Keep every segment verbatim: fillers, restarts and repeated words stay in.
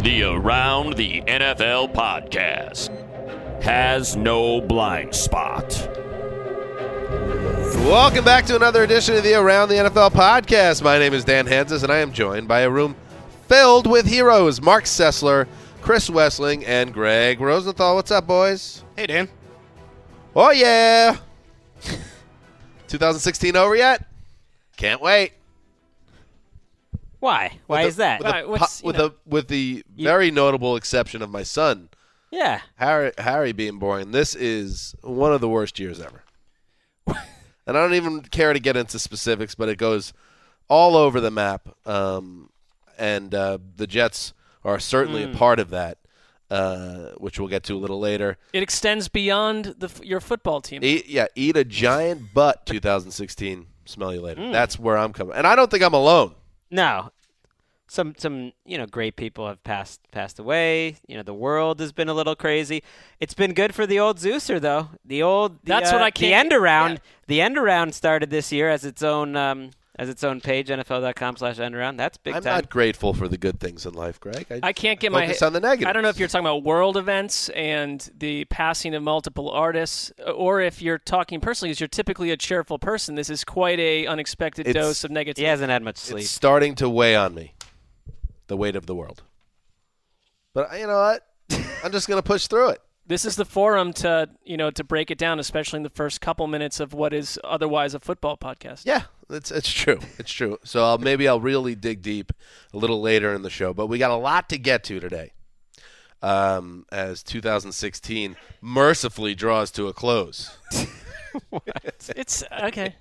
The Around the N F L podcast has no blind spot. Welcome back to another edition of the Around the N F L podcast. My name is Dan Hansis, and I am joined by a room filled with heroes. Mark Sessler, Chris Wessling, and Greg Rosenthal. What's up, boys? Hey, Dan. Oh, yeah. twenty sixteen over yet? Can't wait. Why? Why with is the, that? With, the, Why, what's, with, you know, the, with the you, very notable exception of my son, yeah, Harry, Harry being born, this is one of the worst years ever. And I don't even care to get into specifics, but it goes all over the map. Um, and uh, the Jets are certainly mm. a part of that, uh, which we'll get to a little later. It extends beyond the your football team. Eat, yeah, eat a giant butt twenty sixteen. Smell you later. Mm. That's where I'm coming. And I don't think I'm alone. no. Some some you know great people have passed passed away. You know the world has been a little crazy. It's been good for the old Zeuser though. The old the, That's uh, what I the can't. end around. Yeah. The end around started this year as its own um, as its own page. N F L dot com slash end around. That's big I'm time. not grateful for the good things in life, Greg. I, I can't get my focus head on the negatives. I don't know if you're talking about world events and the passing of multiple artists, or if you're talking personally, because you're typically a cheerful person. This is quite a unexpected It's- dose of negativity. He hasn't had much sleep. It's starting to weigh on me. The weight of the world. But you know what? I'm just going to push through it. This is the forum to you know to break it down, especially in the first couple minutes of what is otherwise a football podcast. Yeah, it's it's true. It's true. So I'll, maybe I'll really dig deep a little later in the show. But we got a lot to get to today, um, as two thousand sixteen mercifully draws to a close. It's okay.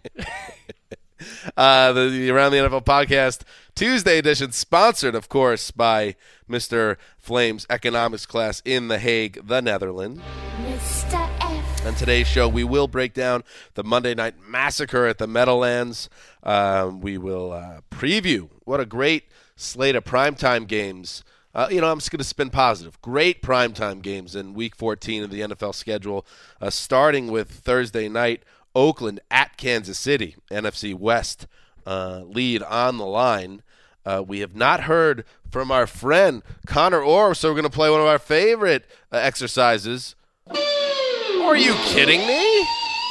Uh, the, the Around the N F L podcast Tuesday edition, sponsored, of course, by Mister Flame's economics class in The Hague, the Netherlands. Mister F. On today's show, we will break down the Monday Night Massacre at the Meadowlands. Um, we will uh, preview what a great slate of primetime games. Uh, you know, I'm just going to spin positive. Great primetime games in Week fourteen of the N F L schedule, uh, starting with Thursday night, Oakland at Kansas City, N F C West uh, lead on the line. Uh, we have not heard from our friend Connor Orr, so we're going to play one of our favorite uh, exercises. Are you kidding me?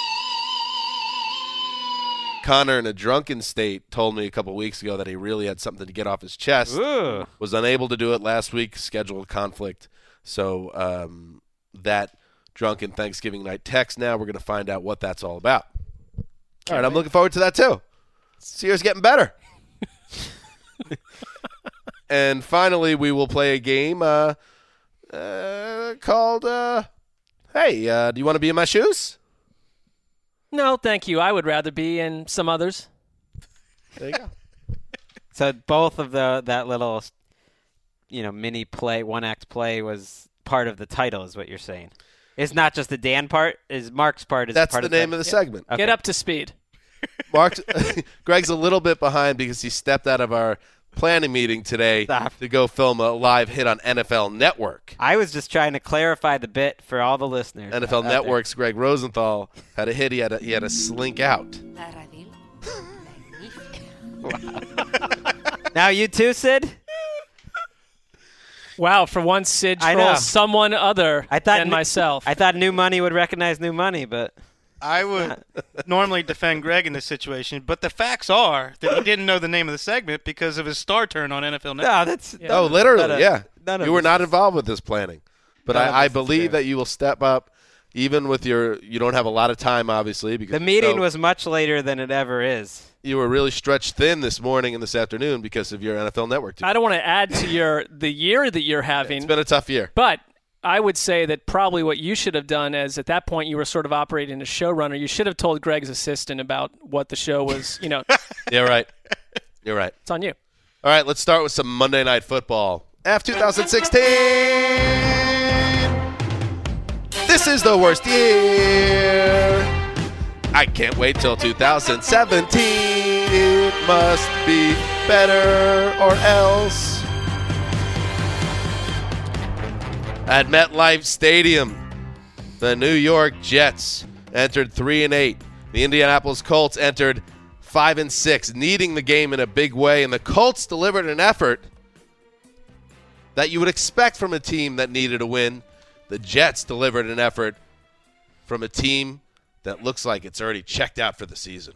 Connor, in a drunken state, told me a couple weeks ago that he really had something to get off his chest. Ooh. Was unable to do it last week, scheduled conflict. So um, that drunken Thanksgiving night text, now we're going to find out what that's all about. All right, I'm looking forward to that too. This year's getting better. And finally, we will play a game uh, uh, called, uh, hey, uh, do you want to be in my shoes? No, thank you. I would rather be in some others. There you go. So both of the that little, you know, mini play, one act play was part of the title, is what you're saying. It's not just the Dan part. Is Mark's part? Is That's part the of name of the segment. Okay. Get up to speed. Mark's, Greg's a little bit behind because he stepped out of our planning meeting today Stop. to go film a live hit on N F L Network. I was just trying to clarify the bit for all the listeners. N F L out there. Network's Greg Rosenthal had a hit. He had a, he had to slink out. Now you too, Sid? Wow, for once, Sid I know. trolls someone other I thought than new- myself. I thought new money would recognize new money, but I would normally defend Greg in this situation, but the facts are that he didn't know the name of the segment because of his star turn on N F L Network. no, that's Yeah. Oh, none- literally, none of- yeah. none of You were this not is- involved with this planning. But None of I, I this is believe true. that you will step up, even with your – you don't have a lot of time, obviously. because The meeting so was much later than it ever is. You were really stretched thin this morning and this afternoon because of your N F L Network duty. I don't want to add to your the year that you're having, It's been a tough year. but I would say that probably what you should have done is at that point you were sort of operating as showrunner. You should have told Greg's assistant about what the show was. You know, You're right. You're right. it's on you. All right, let's start with some Monday Night Football. F twenty sixteen. This is the worst year. I can't wait till two thousand seventeen. It must be better or else. At MetLife Stadium, the New York Jets entered three and eight. The Indianapolis Colts entered five and six, needing the game in a big way, and the Colts delivered an effort that you would expect from a team that needed a win. The Jets delivered an effort from a team that looks like it's already checked out for the season.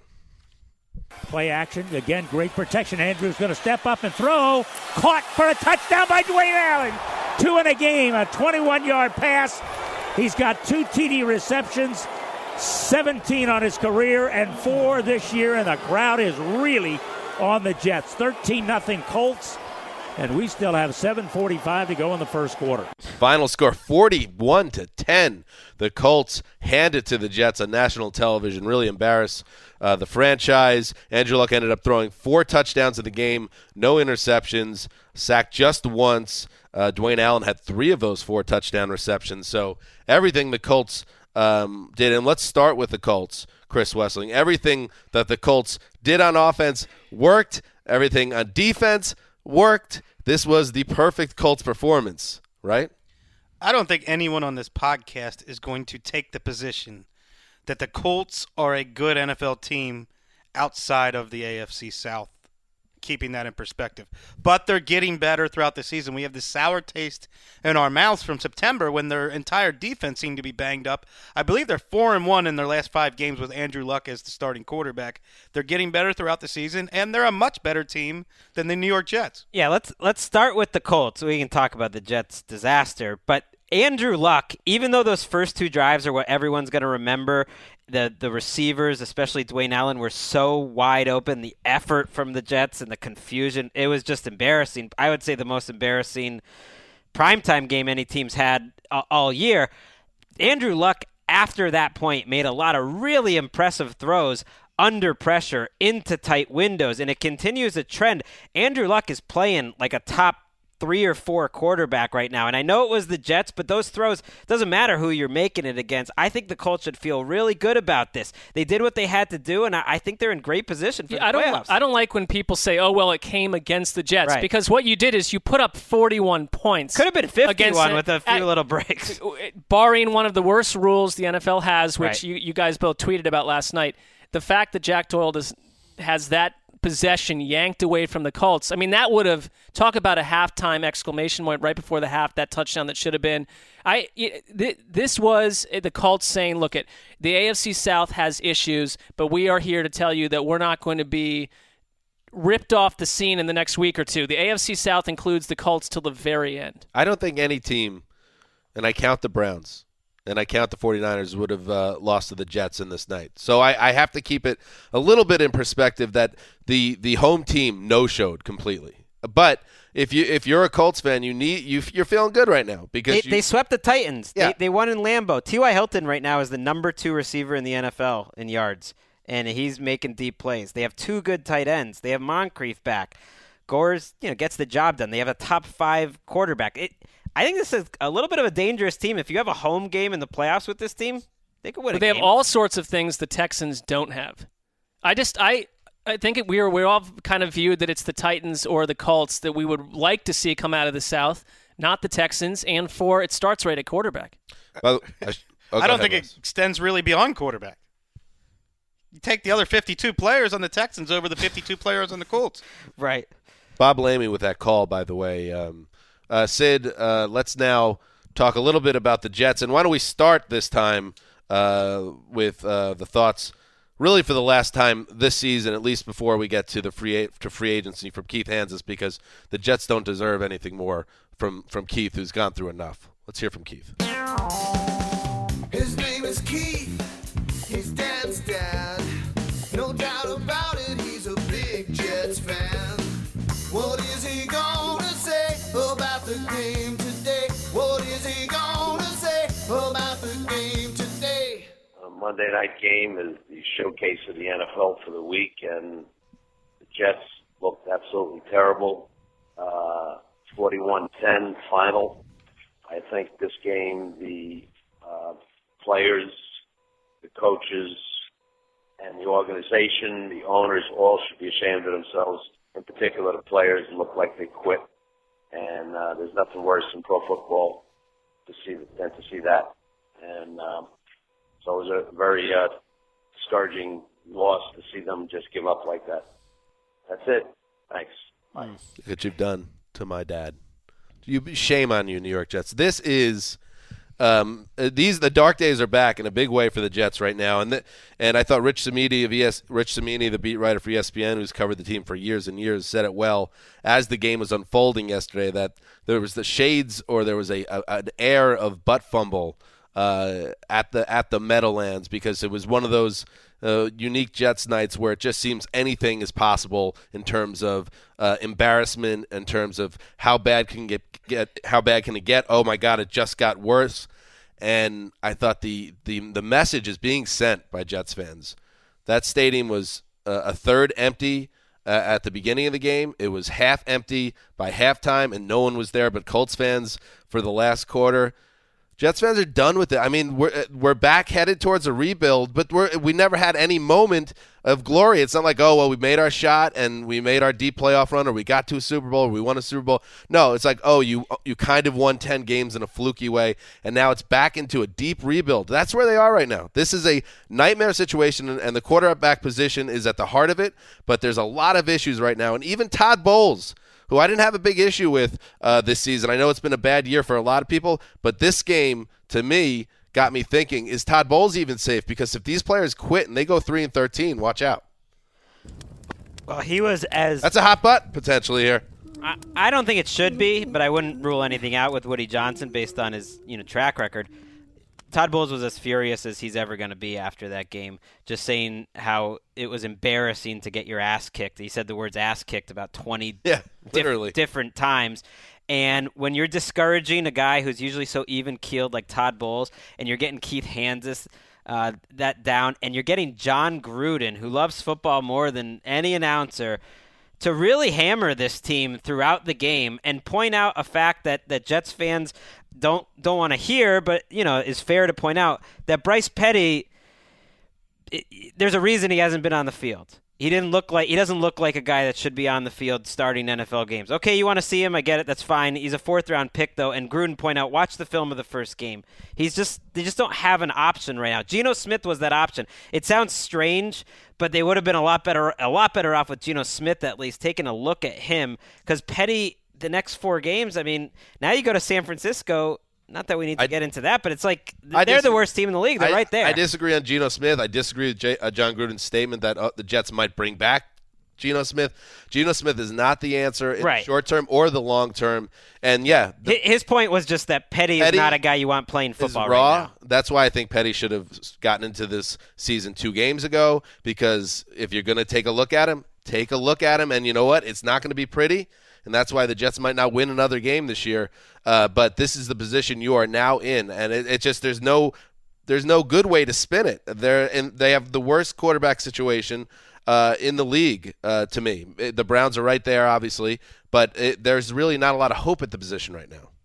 Play action. Again, great protection. Andrews going to step up and throw. Caught for a touchdown by Dwayne Allen. Two in a game, a twenty-one-yard pass. He's got two T D receptions, seventeen on his career, and four this year, and the crowd is really on the Jets. thirteen nothing Colts, and we still have seven forty-five to go in the first quarter. Final score forty-one to ten. The Colts hand it to the Jets on national television. Really embarrass uh, the franchise. Andrew Luck ended up throwing four touchdowns in the game, no interceptions, sacked just once. Uh, Dwayne Allen had three of those four touchdown receptions. So everything the Colts um, did, and let's start with the Colts, Chris Wessling. Everything that the Colts did on offense worked. Everything on defense worked. This was the perfect Colts performance, right? I don't think anyone on this podcast is going to take the position that the Colts are a good N F L team outside of the A F C South, keeping that in perspective. But they're getting better throughout the season. We have this sour taste in our mouths from September when their entire defense seemed to be banged up. I believe they're four and one in their last five games with Andrew Luck as the starting quarterback. They're getting better throughout the season, and they're a much better team than the New York Jets. Yeah, let's let's start with the Colts. We can talk about the Jets' disaster, but Andrew Luck, even though those first two drives are what everyone's going to remember, the the receivers, especially Dwayne Allen, were so wide open. The effort from the Jets and the confusion, it was just embarrassing. I would say the most embarrassing primetime game any team's had uh, all year. Andrew Luck, after that point, made a lot of really impressive throws under pressure into tight windows, and it continues a trend. Andrew Luck is playing like a top three or four quarterback right now. And I know it was the Jets, but those throws, doesn't matter who you're making it against. I think the Colts should feel really good about this. They did what they had to do, and I, I think they're in great position for yeah, the I don't, playoffs. I don't like when people say, oh, well, it came against the Jets. Right. Because what you did is you put up forty-one points. Could have been fifty-one against, with a few at, little breaks. Barring one of the worst rules the N F L has, which Right. you, you guys both tweeted about last night. The fact that Jack Doyle does, has that possession yanked away from the Colts. I mean, that would have, talk about a halftime exclamation point right before the half, that touchdown that should have been. I th- This was the Colts saying, look, it, the A F C South has issues, but we are here to tell you that we're not going to be ripped off the scene in the next week or two. The A F C South includes the Colts till the very end. I don't think any team, and I count the Browns, and I count the 49ers, would have uh, lost to the Jets in this night. So I, I have to keep it a little bit in perspective that the the home team no-showed completely. But if you if you're a Colts fan, you need you you're feeling good right now because They, you, they swept the Titans. Yeah. They, they won in Lambeau. T Y. Hilton right now is the number two receiver in the N F L in yards, and he's making deep plays. They have two good tight ends. They have Moncrief back. Gores, you know, gets the job done. They have a top five quarterback. It. I think this is a little bit of a dangerous team. If you have a home game in the playoffs with this team, they could win But a they game. have all sorts of things the Texans don't have. I just I I think it, we are we're all kind of viewed that it's the Titans or the Colts that we would like to see come out of the South, not the Texans. And four, it starts right at quarterback. Well, I, sh- oh, I go don't ahead, think Wes. it extends really beyond quarterback. You take the other fifty-two players on the Texans over the fifty-two players on the Colts. Right. Bob Lamy with that call, by the way. Um, uh, Sid, uh, let's now talk a little bit about the Jets. And why don't we start this time uh, with uh, the thoughts, really for the last time this season, at least before we get to the free a- to free agency from Keith Hansis, because the Jets don't deserve anything more from, from Keith, who's gone through enough. Let's hear from Keith. His name is Keith, his dad's dad. No doubt about it, he's a big Jets fan. What is he gonna say about the game today? What is he gonna say about the game today? A Monday night game is the showcase of the N F L for the week, and the Jets looked absolutely terrible. Uh, forty-one ten final. I think this game, the uh, players, the coaches, and the organization, the owners, all should be ashamed of themselves. In particular, the players look like they quit. And uh, there's nothing worse in pro football to see than to see that. And um, so it was a very uh, discouraging loss to see them just give up like that. That's it. Thanks. Bye. Look what you've done to my dad. You shame on you, New York Jets. This is um, these the dark days are back in a big way for the Jets right now. And th- and I thought Rich Cimini of E S Rich Cimini, the beat writer for E S P N, who's covered the team for years and years, said it well as the game was unfolding yesterday that there was the shades or there was a, a an air of butt fumble uh, at the at the Meadowlands because it was one of those uh, unique Jets nights where it just seems anything is possible in terms of uh, embarrassment, in terms of how bad can get get how bad can it get? Oh my God, it just got worse. And I thought the the the message is being sent by Jets fans. That stadium was uh, a third empty uh, at the beginning of the game. It was half empty by halftime, and no one was there but Colts fans for the last quarter. Jets fans are done with it. I mean, we're we're back headed towards a rebuild, but we're we never had any moment of glory. It's not like, oh, well, we made our shot and we made our deep playoff run, or we got to a Super Bowl, or we won a Super Bowl. No, it's like, oh, you you kind of won ten games in a fluky way, and now it's back into a deep rebuild. That's where they are right now. This is a nightmare situation, and the quarterback position is at the heart of it, but there's a lot of issues right now, and even Todd Bowles, who I didn't have a big issue with uh, this season. I know it's been a bad year for a lot of people, but this game, to me, got me thinking, is Todd Bowles even safe? Because if these players quit and they go three and thirteen, watch out. Well, he was as... That's a hot butt, potentially, here. I, I don't think it should be, but I wouldn't rule anything out with Woody Johnson based on his you know track record. Todd Bowles was as furious as he's ever going to be after that game, just saying how it was embarrassing to get your ass kicked. He said the words ass kicked about twenty yeah, literally. Diff- different times. And when you're discouraging a guy who's usually so even-keeled like Todd Bowles, and you're getting Keith Hansis uh, that down, and you're getting John Gruden, who loves football more than any announcer, to really hammer this team throughout the game and point out a fact that, that Jets fans don't don't want to hear, but you know is fair to point out, that Bryce Petty, it, there's a reason he hasn't been on the field. He didn't look like he doesn't look like a guy that should be on the field starting N F L games. Okay, you want to see him, I get it, that's fine. He's a fourth round pick though, and Gruden point out, watch the film of the first game. He's just they just don't have an option right now. Geno Smith was that option. It sounds strange, but they would have been a lot better a lot better off with Geno Smith at least taking a look at him, because Petty, the next four games, I mean, now you go to San Francisco. Not that we need to I, get into that, but it's like I they're dis- the worst team in the league. They're I, right there. I disagree on Geno Smith. I disagree with J- uh, John Gruden's statement that uh, the Jets might bring back Geno Smith. Geno Smith is not the answer in right. the short term or the long term. And yeah, the, his point was just that Petty, Petty is not a guy you want playing football is raw. right now. That's why I think Petty should have gotten into this season two games ago, because if you're going to take a look at him, take a look at him, and you know what? It's not going to be pretty. And that's why the Jets might not win another game this year. Uh, but this is the position you are now in, and it, it just there's no there's no good way to spin it. They're in, they have the worst quarterback situation uh, in the league uh, to me. It, the Browns are right there, obviously, but it, there's really not a lot of hope at the position right now.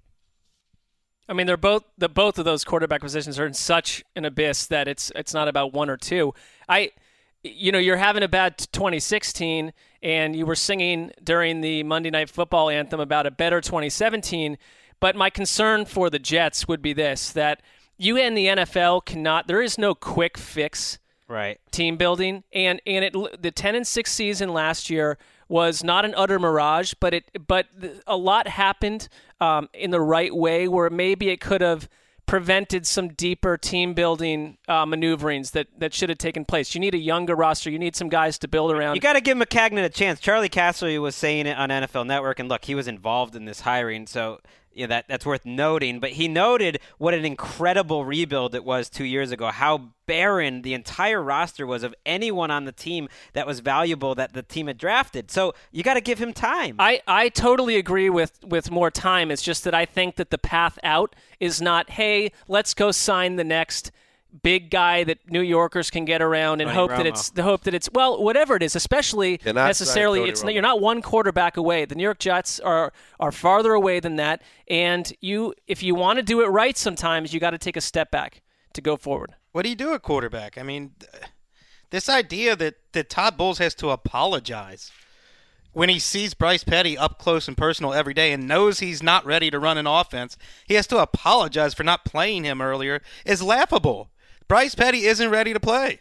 I mean, they're both the both of those quarterback positions are in such an abyss that it's it's not about one or two. I. You know, you're having a bad twenty sixteen, and you were singing during the Monday Night Football anthem about a better twenty seventeen. But my concern for the Jets would be this, that you and the N F L cannot – there is no quick fix right. team building. And and it the ten and six season last year was not an utter mirage, but it but a lot happened um, in the right way where maybe it could have – prevented some deeper team building uh, maneuverings that, that should have taken place. You need a younger roster. You need some guys to build around. You got to give McCagnon a chance. Charlie Casserly was saying it on N F L Network, and look, he was involved in this hiring, so you know, that that's worth noting. But he noted what an incredible rebuild it was two years ago, how barren the entire roster was of anyone on the team that was valuable that the team had drafted. So you got to give him time. I, I totally agree with, with more time. It's just that I think that the path out is not, hey, let's go sign the next big guy that New Yorkers can get around and Tony hope Romo. that it's the hope that it's well whatever it is, especially Cannot necessarily sign it's Tony you're not one quarterback away. The New York Jets are are farther away than that, and you if you want to do it right, sometimes you got to take a step back to go forward. What do you do at quarterback? I mean, this idea that, that Todd Bowles has to apologize when he sees Bryce Petty up close and personal every day and knows he's not ready to run an offense, he has to apologize for not playing him earlier, is laughable. Bryce Petty isn't ready to play.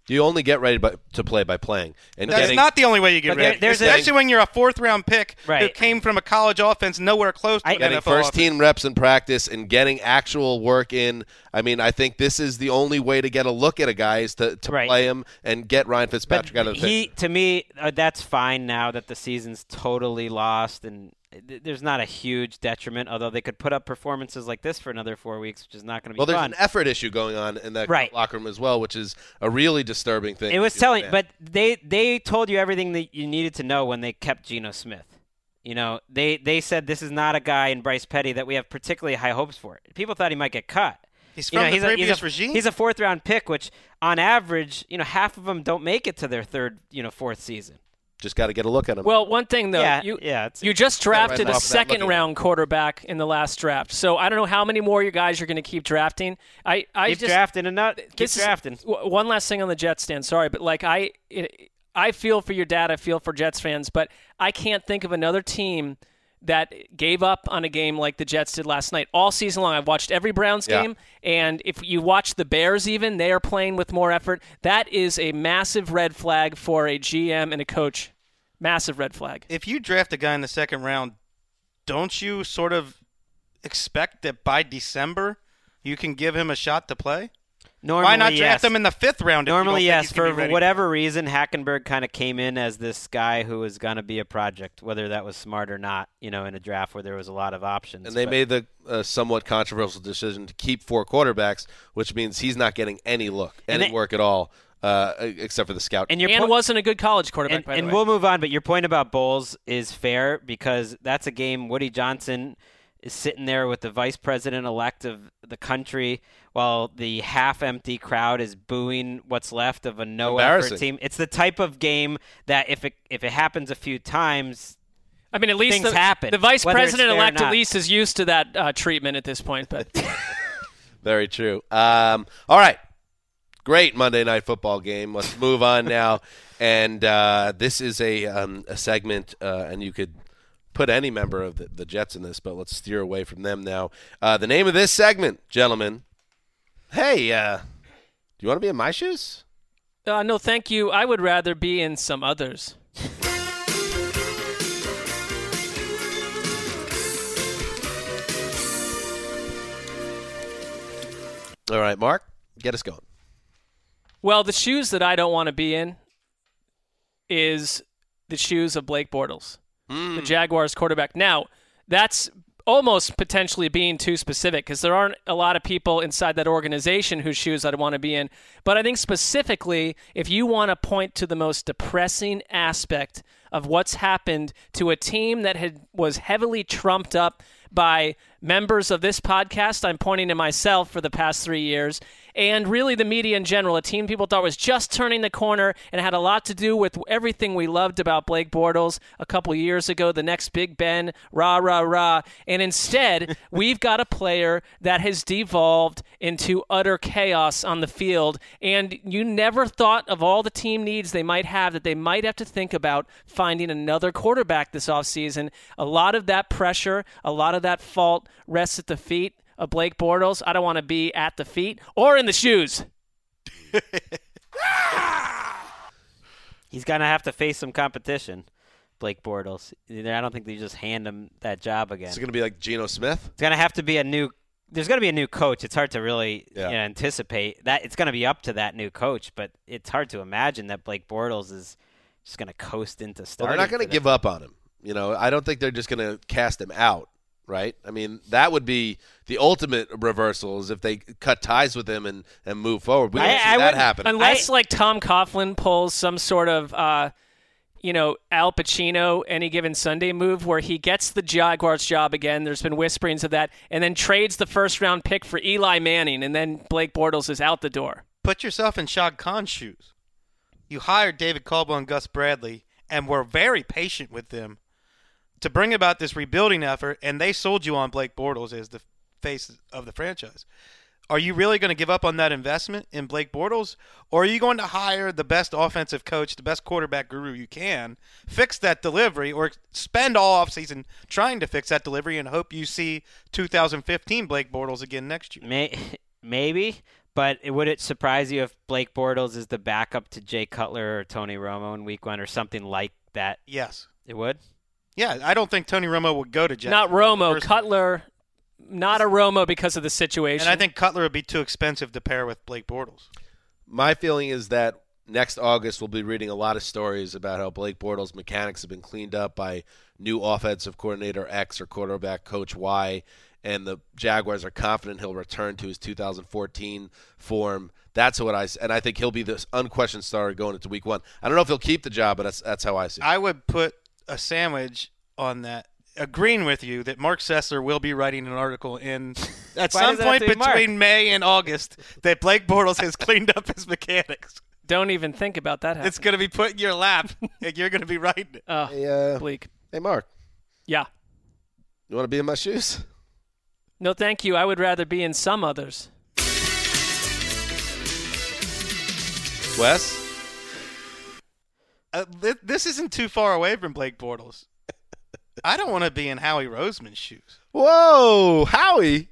You only get ready by, to play by playing. And That's getting, not the only way you get But ready, there- there's a- especially when you're a fourth-round pick who Right. came from a college offense nowhere close to I- an getting N F L first offense. team reps in practice and getting actual work in. I mean, I think this is the only way to get a look at a guy is to, to Right. play him and get Ryan Fitzpatrick But out of the he, picture. to me, uh, that's fine now that the season's totally lost and th- there's not a huge detriment, although they could put up performances like this for another four weeks, which is not going to be Well, there's fun. an effort issue going on in that Right. locker room as well, which is a really disturbing thing. It was to telling, fan. but they they told you everything that you needed to know when they kept Geno Smith. You know, they they said this is not a guy in Bryce Petty that we have particularly high hopes for. People thought he might get cut. He's You from know, the he's a, previous he's a, regime. He's a fourth round pick, which on average, you know, half of them don't make it to their third, you know, fourth season. just got to get a look at him. Well, one thing though, Yeah, you yeah, it's- you just drafted right a off that looking second round quarterback in the last draft. So I don't know how many more you guys are going to keep drafting. I I Keep just drafting and not keep this is- drafting. w- one last thing on the Jets stand. Sorry, but like I it, I feel for your dad. I feel for Jets fans, but I can't think of another team that gave up on a game like the Jets did last night all season long. I've watched every Browns Yeah. game, and if you watch the Bears even, they are playing with more effort. That is a massive red flag for a G M and a coach. Massive red flag. If you draft a guy in the second round, don't you sort of expect that by December you can give him a shot to play? Normally, Why not draft yes. him in the fifth round? If Normally, you don't yes. think he's gonna For be ready? whatever reason, Hackenberg kind of came in as this guy who was going to be a project, whether that was smart or not, you know, in a draft where there was a lot of options. and they But- made the uh, somewhat controversial decision to keep four quarterbacks, which means he's not getting any look, And any they- work at all, uh, except for the scout. and your And point- wasn't a good college quarterback, and, by the and way. we'll move on, but your point about Bowles is fair because that's a game Woody Johnson is sitting there with the vice president-elect of the country while the half-empty crowd is booing what's left of a no-effort Embarrassing. team. It's the type of game that if it if it happens a few times, I mean, at least things the, happen, the vice whether it's fair or president-elect at not. least is used to that uh, treatment at this point. But Very true. Um, all right. Great Monday Night Football game. Let's move on now. And uh, this is a, um, a segment, uh, and you could put any member of the, the Jets in this, but let's steer away from them now. Uh, the name of this segment, gentlemen. Hey, uh, do you want to be in my shoes? uh, no, thank you. I would rather be in some others. All right, Mark, get us going. Well, the shoes that I don't want to be in is the shoes of Blake Bortles, the Jaguars quarterback. Now, that's almost potentially being too specific because there aren't a lot of people inside that organization whose shoes I'd want to be in. But I think specifically, if you want to point to the most depressing aspect of what's happened to a team that had was heavily trumped up by members of this podcast, I'm pointing to myself for the past three years, and really the media in general, a team people thought was just turning the corner and had a lot to do with everything we loved about Blake Bortles a couple years ago, the next Big Ben, rah, rah, rah. And instead, we've got a player that has devolved into utter chaos on the field, and you never thought of all the team needs they might have that they might have to think about finding another quarterback this offseason. A lot of that pressure, a lot of that fault rests at the feet of Blake Bortles. I don't want to be at the feet or in the shoes. he's going to have to face some competition, Blake Bortles. I don't think they just hand him that job again. Is it going to be like Geno Smith? It's going to have to be a new – there's going to be a new coach. It's hard to really Yeah. you know, anticipate. that. It's going to be up to that new coach, but it's hard to imagine that Blake Bortles is just going to coast into Well, starting. they're not going to for give them. up on him. You know, I don't think they're just going to cast him out, right? I mean, that would be the ultimate reversal is if they cut ties with him and, and move forward. We don't I- see I that would- happen. Unless, like, Tom Coughlin pulls some sort of, uh, you know, Al Pacino Any Given Sunday move where he gets the Jaguars job again. There's been whisperings of that. And then trades the first-round pick for Eli Manning, and then Blake Bortles is out the door. Put yourself in Shad Khan's shoes. You hired David Caldwell and Gus Bradley and were very patient with them to bring about this rebuilding effort, and they sold you on Blake Bortles as the face of the franchise. Are you really going to give up on that investment in Blake Bortles, or are you going to hire the best offensive coach, the best quarterback guru you can, fix that delivery, or spend all offseason trying to fix that delivery and hope you see two thousand fifteen Blake Bortles again next year? May, maybe, But it, would it surprise you if Blake Bortles is the backup to Jay Cutler or Tony Romo in week one or something like that? Yes. It would? Yeah, I don't think Tony Romo would go to Jets. Not Romo. Cutler, not a Romo because of the situation. And I think Cutler would be too expensive to pair with Blake Bortles. My feeling is that next August we'll be reading a lot of stories about how Blake Bortles' mechanics have been cleaned up by new offensive coordinator X or quarterback coach Y, and the Jaguars are confident he'll return to his two thousand fourteen form. That's what I and I think he'll be the unquestioned starter going into week one. I don't know if he'll keep the job, but that's that's how I see it. I would put a sandwich on that, agreeing with you that Mark Sessler will be writing an article in at some point between May and August that Blake Bortles has cleaned up his mechanics. Don't even think about that happening. It's going to be put in your lap, and you're going to be writing it. Oh, hey, uh, bleak. Hey, Mark. Yeah. You want to be in my shoes? No, thank you. I would rather be in some others. Wes? Uh, th- this isn't too far away from Blake Bortles. I don't want to be in Howie Roseman's shoes. Whoa, Howie.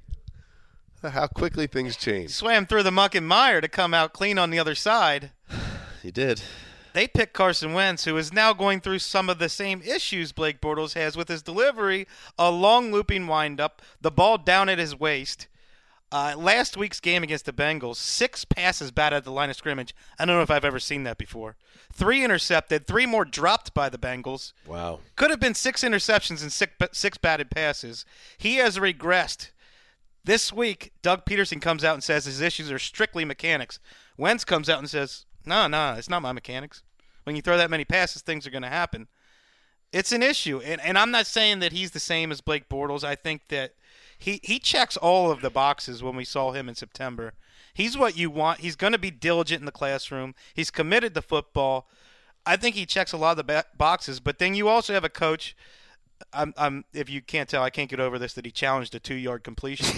How quickly things change. Swam through the muck and mire to come out clean on the other side. He did. They picked Carson Wentz, who is now going through some of the same issues Blake Bortles has with his delivery, a long looping windup, the ball down at his waist. Uh, last week's game against the Bengals, six passes batted at the line of scrimmage. I don't know if I've ever seen that before. Three intercepted, three more dropped by the Bengals. Wow. Could have been six interceptions and six, six batted passes. He has regressed. This week, Doug Peterson comes out and says his issues are strictly mechanics. Wentz comes out and says, no, no, it's not my mechanics. When you throw that many passes, things are going to happen. It's an issue. And, and I'm not saying that he's the same as Blake Bortles. I think that he, he checks all of the boxes when we saw him in September. He's what you want. He's going to be diligent in the classroom. He's committed to football. I think he checks a lot of the ba- boxes. But then you also have a coach. I'm, I'm, if you can't tell, I can't get over this, that he challenged a two-yard completion.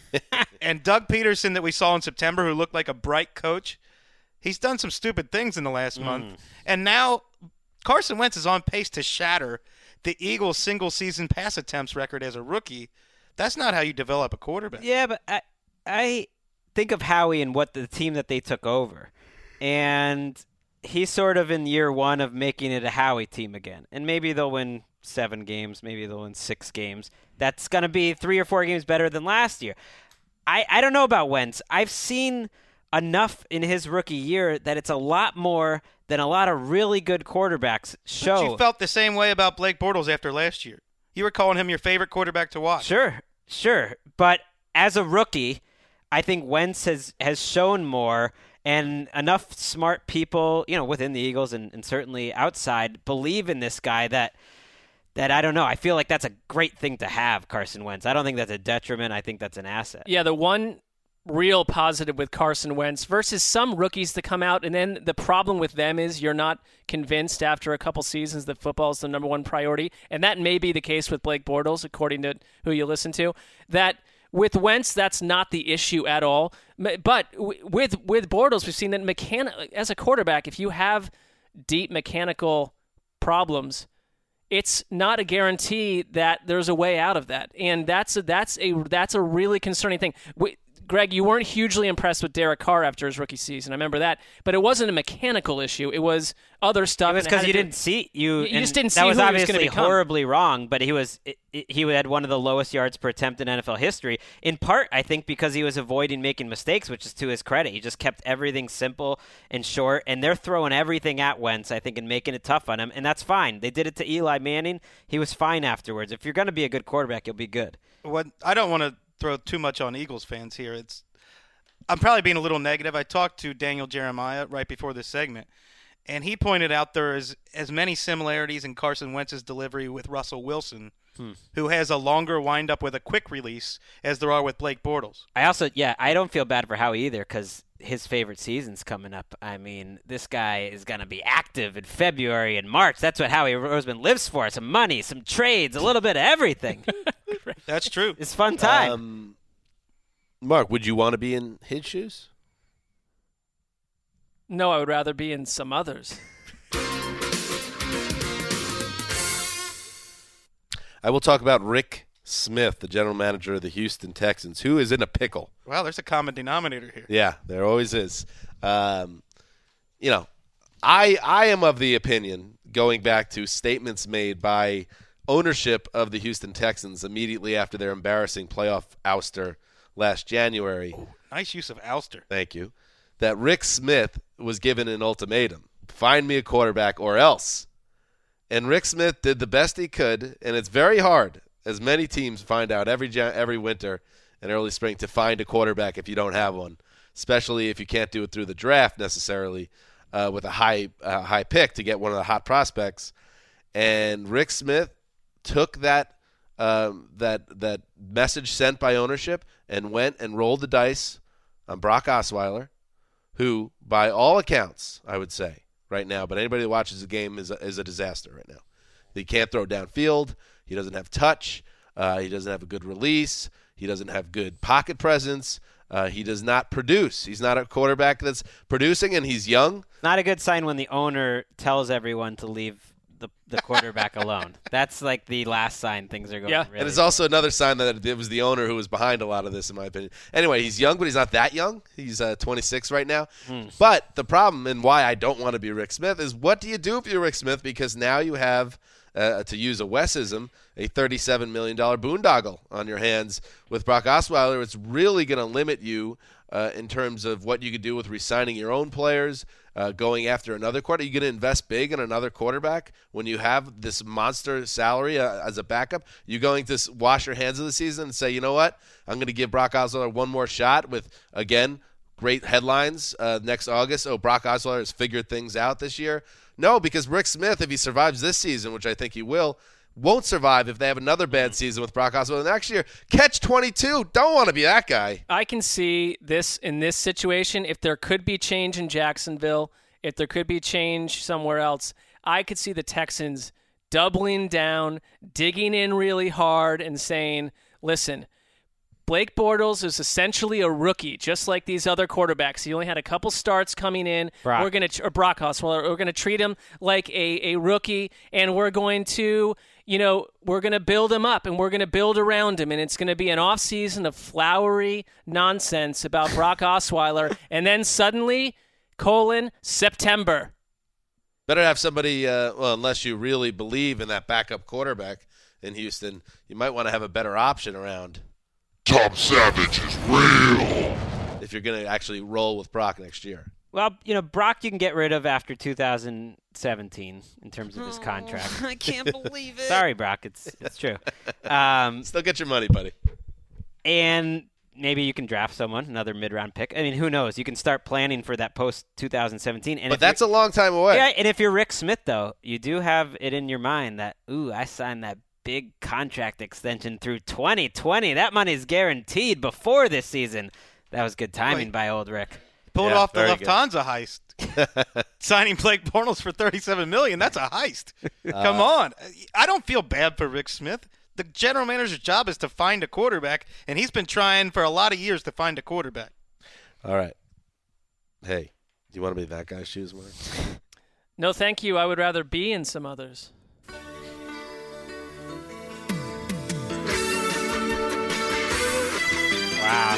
And Doug Peterson that we saw in September, who looked like a bright coach, he's done some stupid things in the last mm. month. And now Carson Wentz is on pace to shatter the Eagles' single-season pass attempts record as a rookie. That's not how you develop a quarterback. Yeah, but I, I think of Howie and what the team that they took over. And he's sort of in year one of making it a Howie team again. And maybe they'll win seven games. Maybe they'll win six games. That's going to be three or four games better than last year. I, I don't know about Wentz. I've seen enough in his rookie year that it's a lot more than a lot of really good quarterbacks show. But you felt the same way about Blake Bortles after last year. You were calling him your favorite quarterback to watch. Sure, sure. But as a rookie, I think Wentz has, has shown more, and enough smart people, you know, within the Eagles and, and certainly outside, believe in this guy that that I don't know. I feel like that's a great thing to have, Carson Wentz. I don't think that's a detriment. I think that's an asset. Yeah, the one real positive with Carson Wentz versus some rookies that come out, and then the problem with them is you're not convinced after a couple seasons that football is the number one priority, and that may be the case with Blake Bortles, according to who you listen to, that with Wentz, that's not the issue at all. But with with Bortles, we've seen that mechani- as a quarterback, if you have deep mechanical problems, it's not a guarantee that there's a way out of that, and that's a, that's a that's a really concerning thing. We, Greg, you weren't hugely impressed with Derek Carr after his rookie season. I remember that, but it wasn't a mechanical issue. It was other stuff. It was because you didn't see you. You just didn't see that was who obviously he was gonna horribly wrong. But he was it, it, he had one of the lowest yards per attempt in N F L history. In part, I think because he was avoiding making mistakes, which is to his credit. He just kept everything simple and short, and they're throwing everything at Wentz, I think, and making it tough on him, and that's fine. They did it to Eli Manning. He was fine afterwards. If you're going to be a good quarterback, you'll be good. What I don't want to throw too much on Eagles fans here. It's I'm probably being a little negative. I talked to Daniel Jeremiah right before this segment, and he pointed out there is as many similarities in Carson Wentz's delivery with Russell Wilson, hmm. who has a longer windup with a quick release, as there are with Blake Bortles. I also, yeah, I don't feel bad for Howie either because his favorite season's coming up. I mean, this guy is going to be active in February and March. That's what Howie Roseman lives for, some money, some trades, a little bit of everything. That's true. It's fun time. Um, Mark, would you want to be in his shoes? No, I would rather be in some others. I will talk about Rick Smith, the general manager of the Houston Texans, who is in a pickle. Wow, there's a common denominator here. Yeah, there always is. Um, you know, I I am of the opinion, going back to statements made by ownership of the Houston Texans immediately after their embarrassing playoff ouster last January. Ooh, nice use of ouster. Thank you. That Rick Smith was given an ultimatum. Find me a quarterback or else. And Rick Smith did the best he could, and it's very hard, as many teams find out every every winter and early spring, to find a quarterback if you don't have one, especially if you can't do it through the draft necessarily uh, with a high uh, high pick to get one of the hot prospects. And Rick Smith took that um, that that message sent by ownership and went and rolled the dice on Brock Osweiler, who, by all accounts, I would say right now, but anybody that watches the game is a, is a disaster right now. He can't throw downfield. He doesn't have touch. Uh, he doesn't have a good release. He doesn't have good pocket presence. Uh, he does not produce. He's not a quarterback that's producing, and he's young. Not a good sign when the owner tells everyone to leave the, the quarterback alone. That's like the last sign things are going Yeah. really And it's also another sign that it was the owner who was behind a lot of this, in my opinion. Anyway, he's young, but he's not that young. He's uh, twenty-six right now. Hmm. But the problem, and why I don't want to be Rick Smith, is what do you do if you're Rick Smith? Because now you have, uh, to use a Wesism, a thirty-seven million dollars boondoggle on your hands with Brock Osweiler. It's really going to limit you uh, in terms of what you could do with re-signing your own players, uh, going after another quarter. Are you going to invest big in another quarterback when you have this monster salary uh, as a backup? You going to s- wash your hands of the season and say, you know what, I'm going to give Brock Osweiler one more shot with, again, great headlines uh, next August. Oh, Brock Osweiler has figured things out this year. No, because Rick Smith, if he survives this season, which I think he will, won't survive if they have another bad season with Brock Osweiler next year. Catch twenty-two. Don't want to be that guy. I can see this in this situation. If there could be change in Jacksonville, if there could be change somewhere else, I could see the Texans doubling down, digging in really hard, and saying, listen, Blake Bortles is essentially a rookie, just like these other quarterbacks. He only had a couple starts coming in. Brock. We're going to or Brock Osweiler. We're going to treat him like a, a rookie, and we're going to, you know, we're going to build him up, and we're going to build around him, and it's going to be an off season of flowery nonsense about Brock Osweiler, and then suddenly, colon September. Better have somebody. Uh, well, unless you really believe in that backup quarterback in Houston, you might want to have a better option around. Tom Savage is real. If you're going to actually roll with Brock next year. Well, you know, Brock you can get rid of after two thousand seventeen in terms of his contract. I can't believe it. Sorry, Brock. It's it's true. Um, Still get your money, buddy. and maybe you can draft someone, another mid-round pick. I mean, who knows? You can start planning for that post twenty seventeen. And But if that's a you're- long time away. yeah. And if you're Rick Smith, though, you do have it in your mind that, ooh, I signed that big contract extension through twenty twenty. That money's guaranteed before this season. That was good timing Wait. by old Rick. Pulled Yeah, off the very good. Lufthansa heist. Signing Blake Bortles for thirty-seven million dollars. That's a heist. Come on. I don't feel bad for Rick Smith. The general manager's job is to find a quarterback, and he's been trying for a lot of years to find a quarterback. All right. Hey, do you want to be that guy's shoes, Mark? No, thank you. I would rather be in some others. Wow.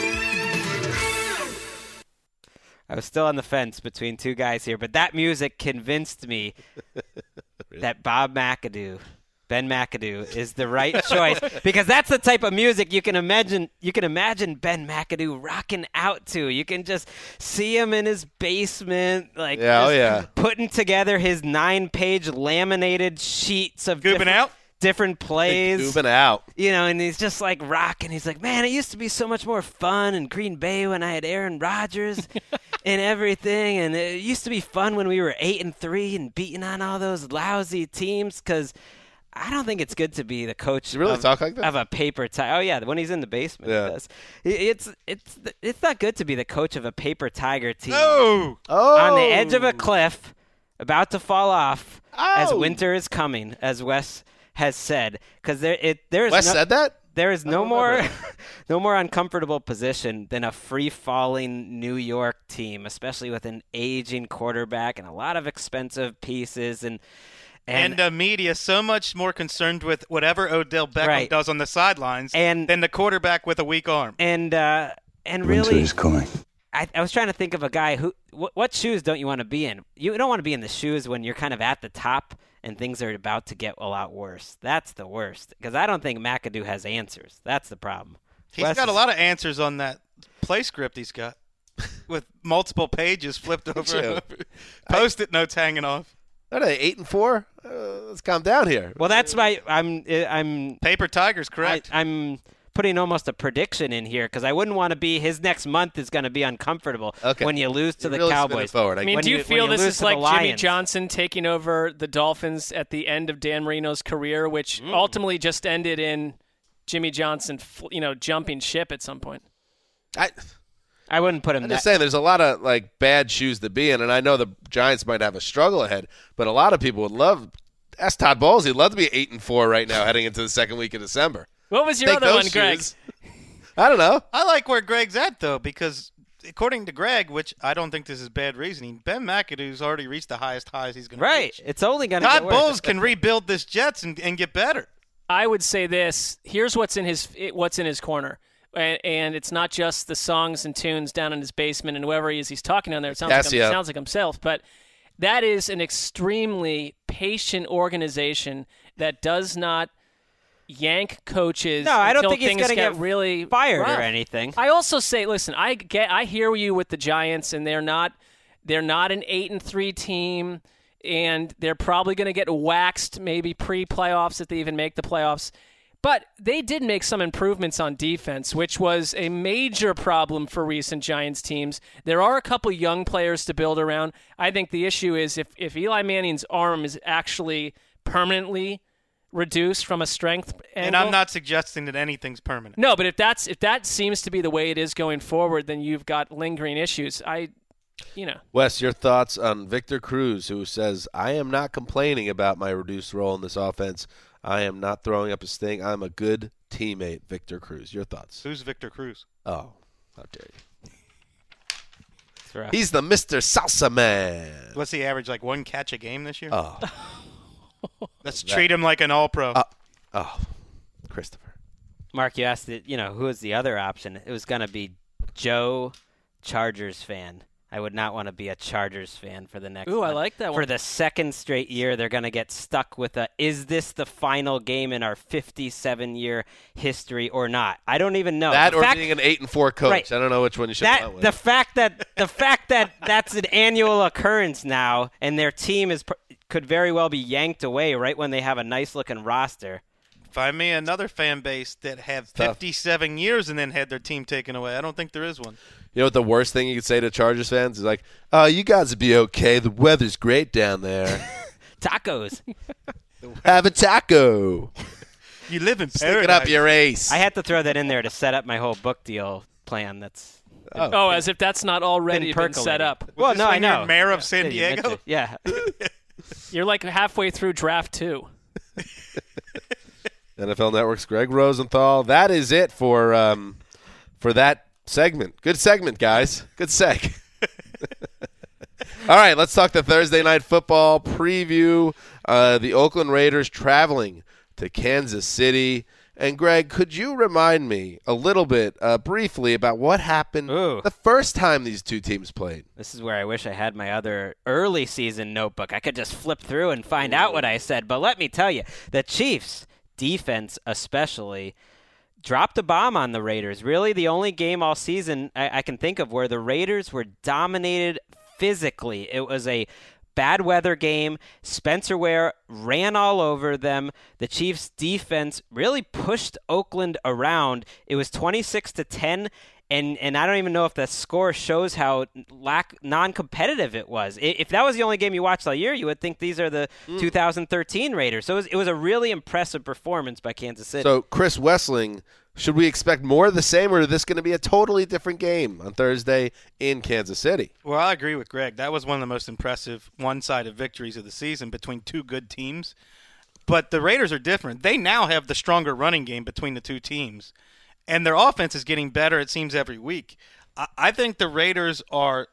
I was still on the fence between two guys here, but that music convinced me that Bob McAdoo, Ben McAdoo, is the right choice because that's the type of music you can imagine. You can imagine Ben McAdoo rocking out to. You can just see him in his basement, like Yeah, oh, just yeah. putting together his nine-page laminated sheets of Goobing different, out? different plays. Goobing out. You know, and he's just like rocking. He's like, man, it used to be so much more fun in Green Bay when I had Aaron Rodgers and everything. And it used to be fun when we were eight and three and beating on all those lousy teams. Because I don't think it's good to be the coach You really of, talk like that? of a paper tiger. Oh yeah, when he's in the basement, Yeah. he does. It- It's it's it's not good to be the coach of a paper tiger team Oh! Oh. on the edge of a cliff, about to fall off as Oh. winter is coming, as Wes has said, because there it there is Wes no, said that? there is no don't more remember no more uncomfortable position than a free falling New York team, especially with an aging quarterback and a lot of expensive pieces. And And, And the media so much more concerned with whatever Odell Beckham Right. does on the sidelines And- than the quarterback with a weak arm. and uh, and Winter really, is coming. I, I was trying to think of a guy who. Wh- what shoes don't you want to be in? You don't want to be in the shoes when you're kind of at the top and things are about to get a lot worse. That's the worst because I don't think McAdoo has answers. That's the problem. He's Wes got a is- lot of answers on that play script he's got with multiple pages flipped over. Joe. and over. Post-it notes hanging off. What are they, eight and four? Uh, let's calm down here. Well, that's my. I'm. I'm. Paper Tigers, correct. I, I'm putting almost a prediction in here because I wouldn't want to be. His next month is going to be uncomfortable Okay. when you lose to You're the really spinning Cowboys. forward. I I mean, When do you, you- when feel you this lose is to the like Jimmy Lions. Johnson taking over the Dolphins at the end of Dan Marino's career, which Mm. ultimately just ended in Jimmy Johnson, fl- you know, jumping ship at some point? I, I wouldn't put him I'm that. just saying, there's a lot of like bad shoes to be in, and I know the Giants might have a struggle ahead, but a lot of people would love. Ask Todd Bowles; he'd love to be eight and four right now, heading into the second week of December. What was your Take other those one, Greg? shoes. I don't know. I like where Greg's at, though, because according to Greg, which I don't think this is bad reasoning, Ben McAdoo's already reached the highest highs he's going to Right. reach. It's only going to Todd get worse. Bowles can rebuild this Jets and, and get better. I would say this. Here's what's in his what's in his corner, and, and it's not just the songs and tunes down in his basement and whoever he is he's talking on there. It sounds like, Casio. him, sounds like himself, but that is an extremely patient organization that does not yank coaches. No, I don't until think he's things gonna get really fired or rough. anything. I also say, listen, I get, I hear you with the Giants, and they're not, they're not an eight and three team, and they're probably going to get waxed maybe pre-playoffs if they even make the playoffs. But they did make some improvements on defense, which was a major problem for recent Giants teams. There are a couple young players to build around. I think the issue is if, if Eli Manning's arm is actually permanently reduced from a strength angle. And I'm not suggesting that anything's permanent. No, but if that's if that seems to be the way it is going forward, then you've got lingering issues. I, you know, Wes, your thoughts on Victor Cruz, who says, I am not complaining about my reduced role in this offense. I am not throwing up a stink. I'm a good teammate, Victor Cruz. Your thoughts? Who's Victor Cruz? Oh, how dare you. That's rough. He's the Mister Salsa Man. What's he average, like one catch a game this year? Oh, Let's treat him like an all-pro. Uh, oh, Christopher. Mark, you asked it, you know, who was the other option? It was going to be Joe, Chargers fan. I would not want to be a Chargers fan for the next Ooh, I month. like that For one. the second straight year, they're going to get stuck with a, is this the final game in our fifty-seven-year history or not? I don't even know. That The or fact- being an eight and four coach. Right. I don't know which one you should that have went the with. fact that the fact that that's an annual occurrence now, and their team is pr- could very well be yanked away right when they have a nice looking roster. Find me another fan base that have Tough. fifty-seven years and then had their team taken away. I don't think there is one. You know what the worst thing you could say to Chargers fans is like, oh, you guys would be okay. The weather's great down there. Tacos. Have a taco. You live in Stick it paradise. up your ace. I had to throw that in there to set up my whole book deal plan. That's oh, as if that's not already been been set percolating. up. Well, this no, I when you're know. mayor of San Yeah, you meant Diego? to. Yeah. You're like halfway through draft two. N F L Network's Greg Rosenthal. That is it for um, for that segment. Good segment, guys. Good seg. All right, let's talk the Thursday Night Football preview. Uh, the Oakland Raiders traveling to Kansas City. And, Greg, could you remind me a little bit, uh, briefly, about what happened Ooh. the first time these two teams played? This is where I wish I had my other early season notebook. I could just flip through and find out what I said. But let me tell you, the Chiefs, defense especially, dropped a bomb on the Raiders. Really the only game all season I, I can think of where the Raiders were dominated physically. It was a bad weather game. Spencer Ware ran all over them. The Chiefs' defense really pushed Oakland around. It was twenty-six to ten, and and I don't even know if the score shows how lack non-competitive it was. I- If that was the only game you watched all year, you would think these are the two thousand thirteen Raiders. So it was, it was a really impressive performance by Kansas City. So, Chris Wessling, should we expect more of the same, or is this going to be a totally different game on Thursday in Kansas City? Well, I agree with Greg. That was one of the most impressive one-sided victories of the season between two good teams. But the Raiders are different. They now have the stronger running game between the two teams. And their offense is getting better, it seems, every week. I, I think the Raiders are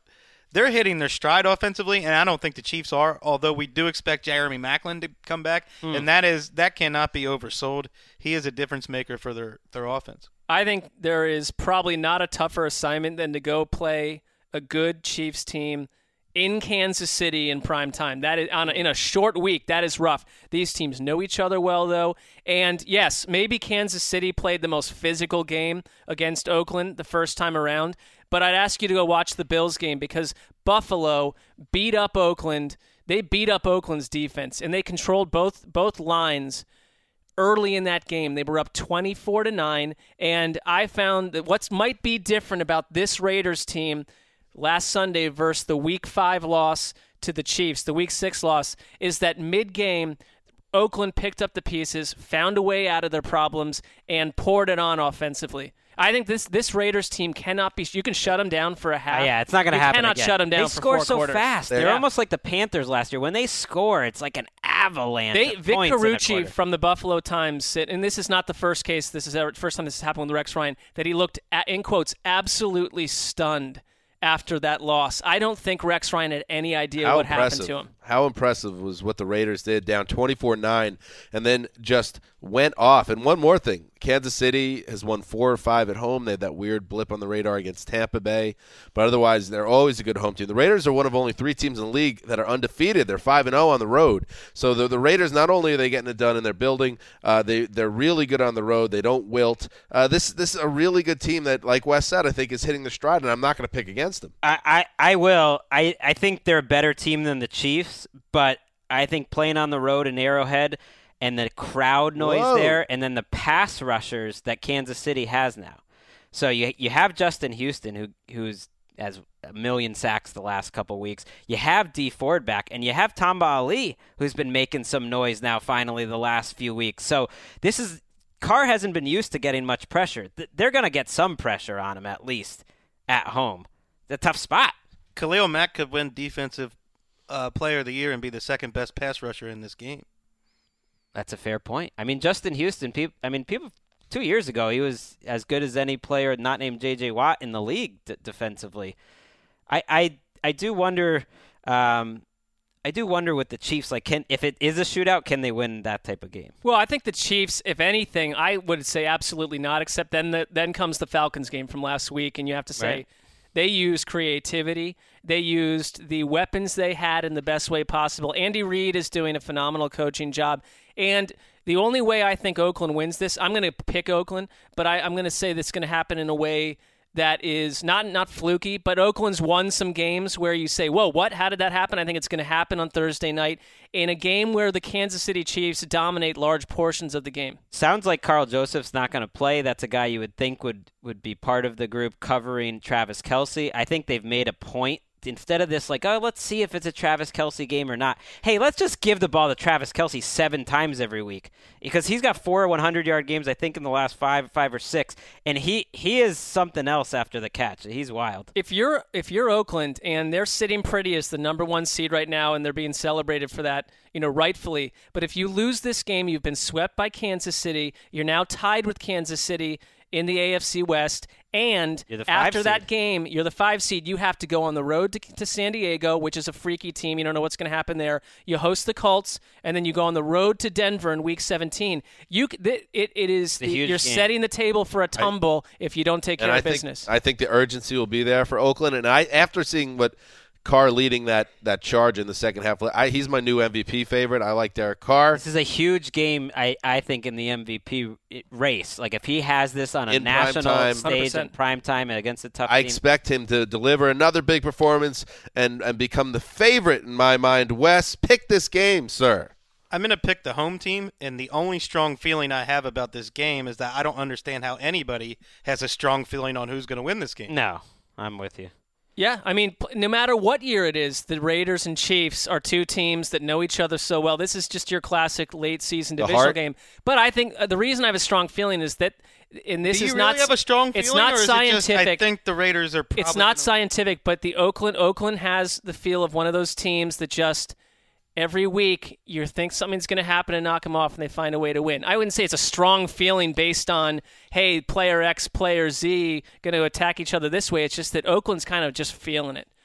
they're hitting their stride offensively, and I don't think the Chiefs are, although we do expect Jeremy Maclin to come back, mm. and that is that cannot be oversold. He is a difference maker for their, their offense. I think there is probably not a tougher assignment than to go play a good Chiefs team in Kansas City in prime time. That is on a, in a short week. That is rough. These teams know each other well, though. And yes, maybe Kansas City played the most physical game against Oakland the first time around. But I'd ask you to go watch the Bills game because Buffalo beat up Oakland. They beat up Oakland's defense, and they controlled both both lines early in that game. They were up twenty-four to nine, and I found that what might be different about this Raiders team last Sunday versus the Week five loss to the Chiefs, the Week six loss, is that mid-game, Oakland picked up the pieces, found a way out of their problems, and poured it on offensively. I think this this Raiders team cannot be. You can shut them down for a half. Uh, yeah, it's not going to happen. You cannot again. shut them down they for score four so quarters. fast. They're yeah. almost like the Panthers last year. When they score, it's like an avalanche. They, of Vic points in a Carucci quarter. from the Buffalo Times said, and this is not the first case. This is the first time this has happened with Rex Ryan. That he looked at, in quotes, absolutely stunned after that loss. I don't think Rex Ryan had any idea How what impressive. happened to him. How impressive was what the Raiders did, down twenty-four nine, and then just went off. And one more thing, Kansas City has won four or five at home. They had that weird blip on the radar against Tampa Bay, but otherwise they're always a good home team. The Raiders are one of only three teams in the league that are undefeated. They're five and oh on the road. So the, the Raiders, not only are they getting it done in their building, uh, they, they're really good on the road. They don't wilt. Uh, this, this is a really good team that, like Wes said, I think is hitting their stride, and I'm not going to pick against them. I, I, I will. I, I think they're a better team than the Chiefs, but I think playing on the road in Arrowhead and the crowd noise Whoa. there and then the pass rushers that Kansas City has now. So you you have Justin Houston, who who's has a million sacks the last couple weeks. You have Dee Ford back, and you have Tamba Ali, who's been making some noise now finally the last few weeks. So this is Carr hasn't been used to getting much pressure. They're going to get some pressure on him at least at home. It's a tough spot. Khalil Mack could win defensive uh, player of the year and be the second best pass rusher in this game. That's a fair point. I mean, Justin Houston, people, I mean, people two years ago, he was as good as any player not named J J. Watt in the league d- defensively. I, I, I do wonder, um, I do wonder with the Chiefs, like, can if it is a shootout, can they win that type of game? Well, I think the Chiefs, if anything, I would say absolutely not, except then the, then comes the Falcons game from last week, and you have to say Right. they used creativity. They used the weapons they had in the best way possible. Andy Reid is doing a phenomenal coaching job. And the only way I think Oakland wins this, I'm going to pick Oakland, but I, I'm going to say this is going to happen in a way that is not not fluky, but Oakland's won some games where you say, whoa, what? How did that happen? I think it's going to happen on Thursday night in a game where the Kansas City Chiefs dominate large portions of the game. Sounds like Carl Joseph's not going to play. That's a guy you would think would, would be part of the group covering Travis Kelce. I think they've made a point. Instead of this, like, oh, let's see if it's a Travis Kelce game or not. Hey, let's just give the ball to Travis Kelce seven times every week because he's got four hundred-yard games, I think, in the last five, five or six, and he he is something else after the catch. He's wild. If you're if you're Oakland and they're sitting pretty as the number one seed right now and they're being celebrated for that, you know, rightfully. But if you lose this game, you've been swept by Kansas City. You're now tied with Kansas City in the A F C West, and after seed. that game, you're the five seed. You have to go on the road to, to San Diego, which is a freaky team. You don't know what's going to happen there. You host the Colts, and then you go on the road to Denver in Week seventeen. You it it, it is the, you're game. setting the table for a tumble I, if you don't take care and of I business. Think, I think the urgency will be there for Oakland, and I after seeing what Carr leading that, that charge in the second half. I, he's my new M V P favorite. I like Derek Carr. This is a huge game, I, I think, in the M V P race. Like, if he has this on a In national primetime. stage one hundred percent. in prime time against a tough I team. expect him to deliver another big performance and, and become the favorite in my mind. Wes, pick this game, sir. I'm going to pick the home team, and the only strong feeling I have about this game is that I don't understand how anybody has a strong feeling on who's going to win this game. No, I'm with you. Yeah, I mean, no matter what year it is, the Raiders and Chiefs are two teams that know each other so well. This is just your classic late-season The divisional heart- game. But I think uh, the reason I have a strong feeling is that, and this Do you is really not have a strong feeling, it's not or is scientific. It just, I think the Raiders are probably it's not gonna- scientific, but the Oakland Oakland has the feel of one of those teams that just every week you think something's going to happen and knock them off, and they find a way to win. I wouldn't say it's a strong feeling based on, hey, player X, player Z going to attack each other this way. It's just that Oakland's kind of just feeling it.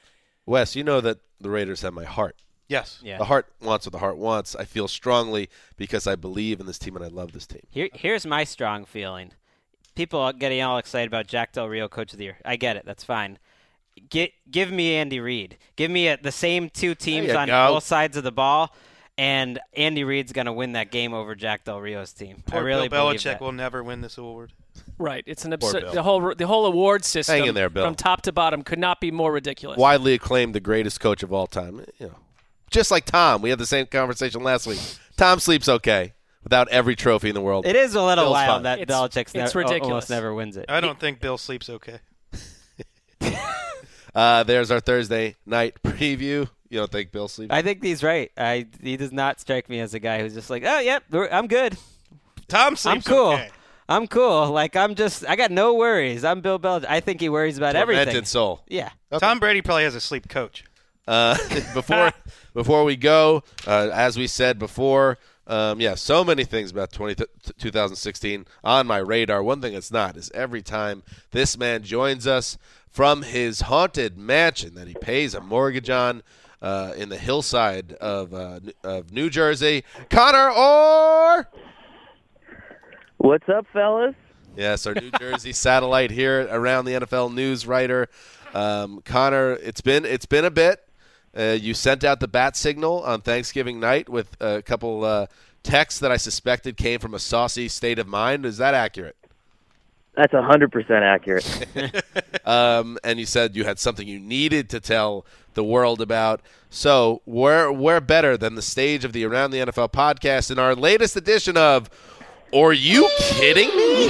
Wes, you know that the Raiders have my heart. Yes. Yeah. The heart wants what the heart wants. I feel strongly because I believe in this team and I love this team. Here, here's my strong feeling. People are getting all excited about Jack Del Rio, Coach of the Year. I get it. That's fine. Get, give me Andy Reid. Give me a, the same two teams on go. both sides of the ball, and Andy Reid's going to win that game over Jack Del Rio's team. Poor I really Bill believe Belichick that. will never win this award. Right. It's an Poor absurd. Bill. The whole the whole award system Hang in there, Bill. from top to bottom could not be more ridiculous. Widely acclaimed the greatest coach of all time. You know, just like Tom. We had the same conversation last week. Tom sleeps okay without every trophy in the world. It is a little Bill's wild fine. that It's- Belichick's it's never, ridiculous. almost never wins it. I don't think Bill sleeps okay. Uh, there's our Thursday night preview. You don't think Bill sleeps? I think he's right. I he does not strike me as a guy who's just like, oh, yep, we're- I'm good. Tom I'm sleeps cool. okay. I'm cool. Like, I'm just, I got no worries. I'm Bill Belichick. I think he worries about everything. Tormented soul. Yeah. Tom Brady probably has a sleep coach. Uh, before before we go, uh, as we said before, um, yeah, so many things about twenty, twenty sixteen on my radar. One thing that's not is every time this man joins us from his haunted mansion that he pays a mortgage on uh, in the hillside of uh, of New Jersey, Connor Orr. What's up, fellas? Yes, our New Jersey satellite here around the N F L news writer. Um, Connor, it's been it's been a bit. Uh, you sent out the bat signal on Thanksgiving night with a couple uh, texts that I suspected came from a saucy state of mind. Is that accurate? That's one hundred percent accurate. um, and you said you had something you needed to tell the world about. So where where better than the stage of the Around the N F L podcast in our latest edition of Are You Kidding Me?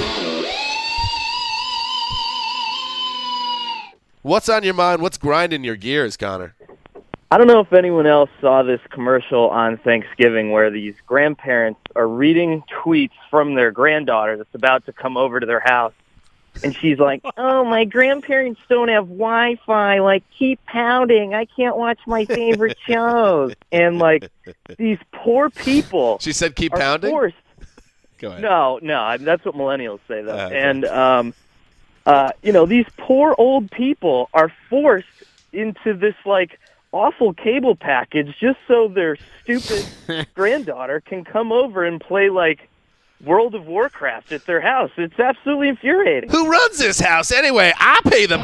What's on your mind? What's grinding your gears, Connor? I don't know if anyone else saw this commercial on Thanksgiving where these grandparents are reading tweets from their granddaughter that's about to come over to their house. And she's like, oh, my grandparents don't have Wi-Fi. Like, keep pounding. I can't watch my favorite shows. And, like, these poor people She said keep are pounding? forced. Go ahead. No, no, I- that's what millennials say, though. Uh, okay. And, um, uh, you know, these poor old people are forced into this, like, awful cable package just so their stupid granddaughter can come over and play, like, World of Warcraft at their house. It's absolutely infuriating. Who runs this house anyway? I pay the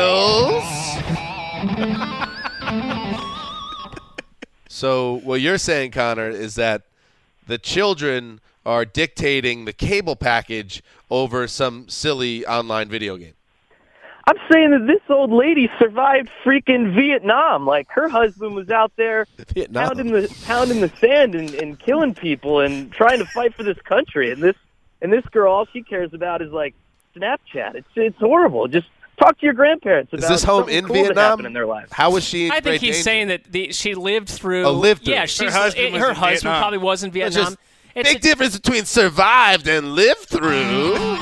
bills. So what you're saying, Connor, is that the children are dictating the cable package over some silly online video game. I'm saying that this old lady survived freaking Vietnam. Like, her husband was out there Vietnam. pounding the pounding the sand and, and killing people and trying to fight for this country. And this and this girl, all she cares about is like Snapchat. It's it's horrible. Just talk to your grandparents about Is this home something in cool that Vietnam? happened in their life. How was she in I great think he's danger? saying that the, she lived through. Oh, lived through. Yeah, Her she's, husband it- was her in husband Vietnam. probably was in There's Vietnam. just It's big a- difference between survived and lived through.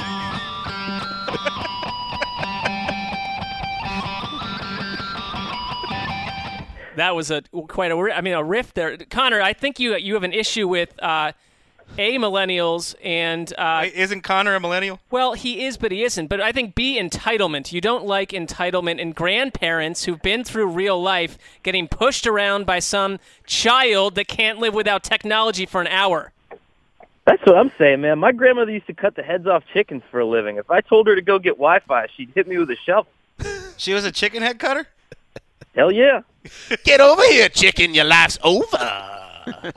That was a quite a ri- I mean a riff there, Connor. I think you you have an issue with uh, a millennials and uh, Wait, isn't Connor a millennial? well he is but he isn't. But I think B, entitlement. You don't like entitlement and grandparents who've been through real life getting pushed around by some child that can't live without technology for an hour. That's what I'm saying, man. My grandmother used to cut the heads off chickens for a living. If I told her to go get Wi-Fi, she'd hit me with a shovel. She was a chicken head cutter? Hell yeah. Get over here, chicken. Your life's over.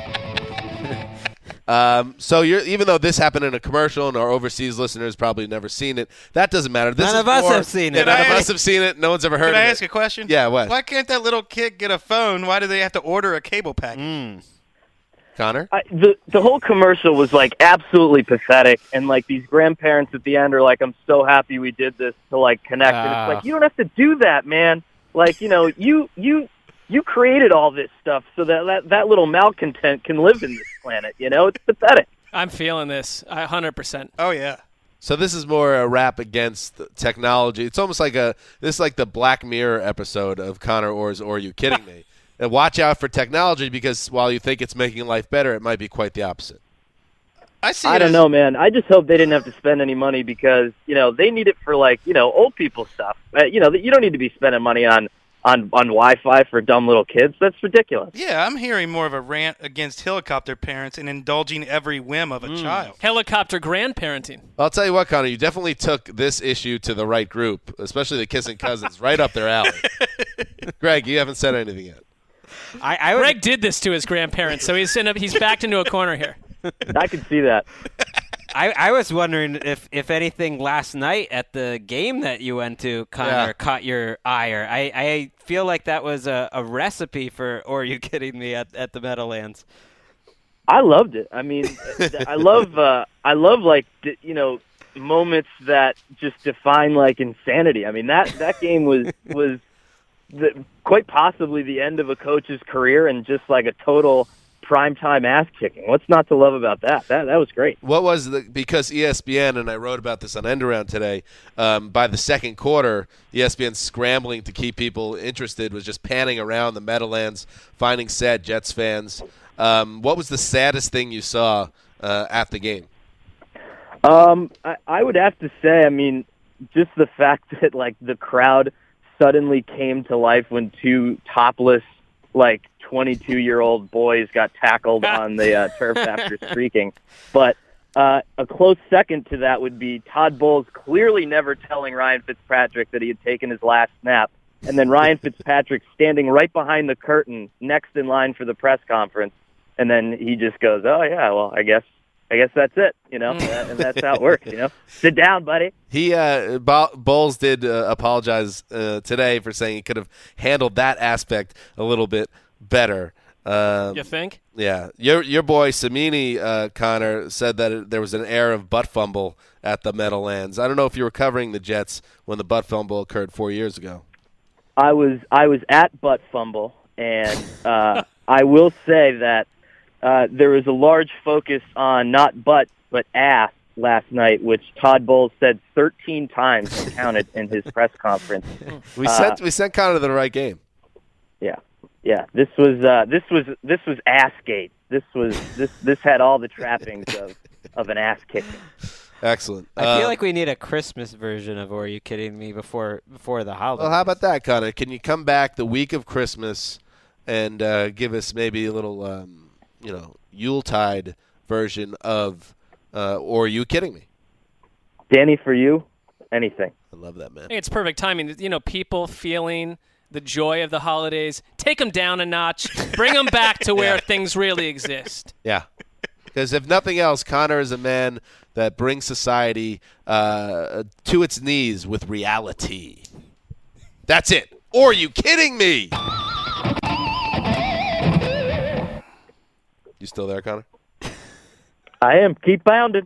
um, so you're even though this happened in a commercial and our overseas listeners probably never seen it, that doesn't matter. This None is of us more- have seen yeah, it. None Can of I us ask- have seen it. No one's ever heard Can of I it. ask a question? Yeah, what? Why can't that little kid get a phone? Why do they have to order a cable package? Connor? I, the the whole commercial was like absolutely pathetic, and like these grandparents at the end are like, "I'm so happy we did this to like connect." and Ah. it's like you don't have to do that, man. Like you know, you you you created all this stuff so that that, that little malcontent can live in this planet. You know, it's pathetic. I'm feeling this one hundred percent. Oh, yeah. So this is more a rap against technology. It's almost like a this is like the Black Mirror episode of Connor Orr's Or Are You Kidding Me? And watch out for technology because while you think it's making life better, it might be quite the opposite. I see I it don't as- know, man. I just hope they didn't have to spend any money because you know they need it for like you know old people stuff. Uh, you know, you don't need to be spending money on on on Wi-Fi for dumb little kids. That's ridiculous. Yeah, I'm hearing more of a rant against helicopter parents and indulging every whim of a Mm. child. Helicopter grandparenting. I'll tell you what, Connor, you definitely took this issue to the right group, especially the kissing cousins, right up their alley. Greg, you haven't said anything yet. I, I would, Greg did this to his grandparents, so he's in a, he's backed into a corner here. I can see that. I, I was wondering if, if anything last night at the game that you went to, Connor, Yeah. caught your ire. I, I feel like that was a, a recipe for, or are you kidding me, at, at the Meadowlands? I loved it. I mean, I love, uh, I love like d- you know, moments that just define like insanity. I mean, that that game was was the, quite possibly the end of a coach's career and just like a total primetime ass kicking. What's not to love about that? That that was great. What was the because E S P N, and I wrote about this on End Around today, um, by the second quarter, E S P N scrambling to keep people interested, was just panning around the Meadowlands, finding sad Jets fans. Um, what was the saddest thing you saw uh, at the game? Um, I, I would have to say, I mean, just the fact that like the crowd suddenly came to life when two topless, like twenty-two-year-old boys got tackled on the uh, turf after streaking. But uh, a close second to that would be Todd Bowles clearly never telling Ryan Fitzpatrick that he had taken his last snap, and then Ryan Fitzpatrick standing right behind the curtain next in line for the press conference, and then he just goes, "Oh yeah, well I guess I guess that's it," you know, and that's how it works, you know. Sit down, buddy. He uh, Bo- Bowles did uh, apologize uh, today for saying he could have handled that aspect a little bit better. Um, You think? Yeah. Your your boy Samini, uh, Connor, said that it, there was an air of butt fumble at the Meadowlands. I don't know if you were covering the Jets when the butt fumble occurred four years ago. I was I was at Butt Fumble, and uh, I will say that uh, there was a large focus on not butt but ass last night, which Todd Bowles said thirteen times and counted in his press conference. We Uh, sent we sent Connor to the right game. Yeah, yeah. This was uh, this was this was Assgate. This was this this had all the trappings of, of an ass kicking. Excellent. I Uh, feel like we need a Christmas version of Or Are You Kidding Me before before the holidays. Well, how about that, Connor? Can you come back the week of Christmas and uh, give us maybe a little, um, you know, Yuletide version of uh, Or Are You Kidding Me? Danny, for you, anything. I love that, man. Hey, it's perfect timing. You know, people feeling the joy of the holidays. Take them down a notch. Bring them back to where Yeah. things really exist. Yeah. Because if nothing else, Connor is a man that brings society uh, to its knees with reality. That's it. Or are you kidding me? You still there, Connor? I am. Keep pounding.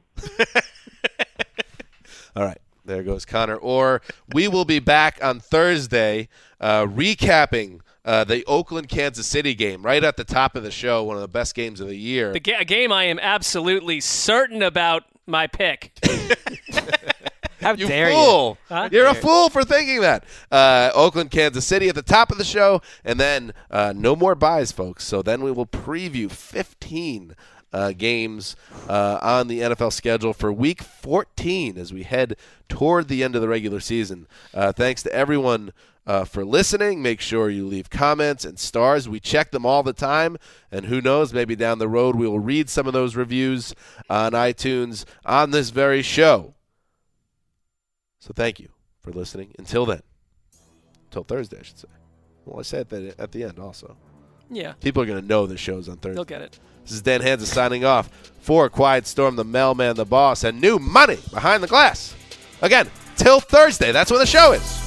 All right. There goes Connor. Or we will be back on Thursday uh, recapping uh, the Oakland-Kansas City game right at the top of the show, one of the best games of the year. The ga- a game I am absolutely certain about my pick. How You dare fool. you? Huh? You're a fool for thinking that. Uh, Oakland, Kansas City at the top of the show, and then uh, no more buys, folks. So then we will preview fifteen uh, games uh, on the N F L schedule for Week fourteen as we head toward the end of the regular season. Uh, thanks to everyone uh, for listening. Make sure you leave comments and stars. We check them all the time, and who knows, maybe down the road we will read some of those reviews on iTunes on this very show. So thank you for listening. Until then. Until Thursday, I should say. Well, I said that at the end also. Yeah. People are going to know the show's on Thursday. They'll get it. This is Dan Hansa signing off for Quiet Storm, the mailman, the boss, and new money behind the glass. Again, till Thursday. That's when the show is.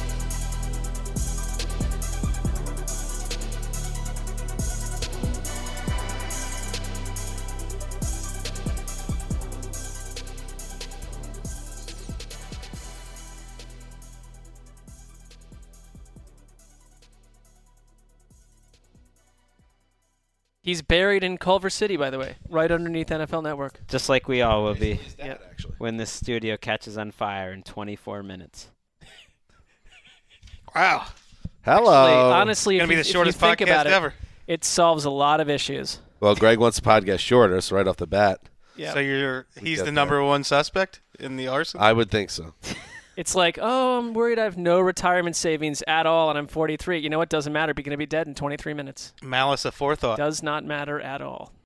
He's buried in Culver City, by the way, right underneath N F L Network. Just like we all will be Dad, actually. when this studio catches on fire in twenty-four minutes. Wow. Hello. Actually, honestly, Gonna if be you, the if shortest you think podcast about it, ever. it solves a lot of issues. Well, Greg wants the podcast shorter, so right off the bat, Yeah. So you're he's get the number there. one suspect in the arson? I would think so. It's like, oh, I'm worried I have no retirement savings at all, and I'm forty-three. You know what? Doesn't matter. You're going to be dead in twenty-three minutes. Malice aforethought. Does not matter at all.